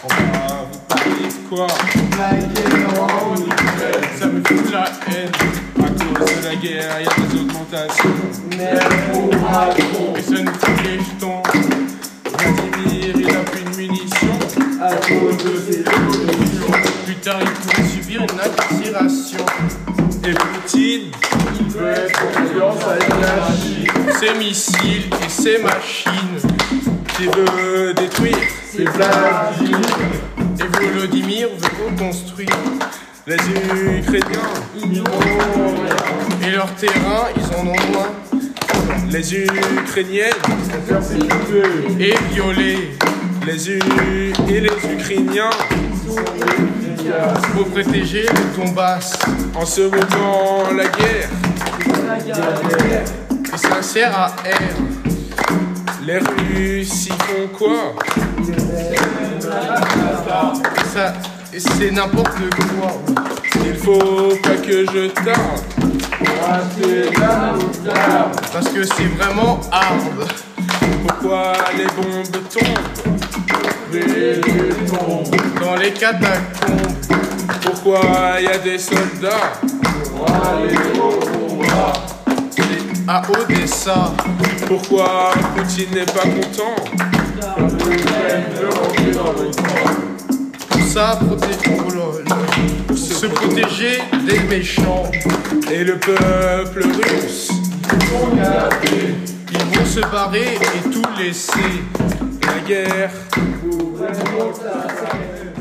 On va vous parler de quoi? La guerre en Ukraine. Ça me fout la haine. À cause de la guerre, il y a des augmentations. Merde, Macron. Et ça nous fout les jetons. Vladimir, il a plus de munitions. À cause de ces révolutions. Putain, il pourrait subir une incarcération. Et Poutine, Il veut être confiance avec la Chine. ses missiles et ses machines, qui veut détruire. C'est Vladimir. Et Volodymyr veut reconstruire. Les Ukrainiens Ils n'ont rien. et leur terrain, ils en ont moins. Les Ukrainiennes Faire ses feux. et violer. Et les Ukrainiens Ils sont efficaces. pour protéger le Donbass. En ce moment, la guerre, La guerre. et ça sert à R. Les Russes, ils font quoi? Et c'est n'importe quoi. Il faut pas que je tarde, parce que c'est vraiment hard. Pourquoi les bombes tombent dans les catacombes? Pourquoi il y a des soldats à Odessa? Pourquoi Poutine n'est pas content? Pour ça, pour se protéger des méchants. Et le peuple russe, ils vont se barrer et tout laisser. La guerre. Vraiment, ça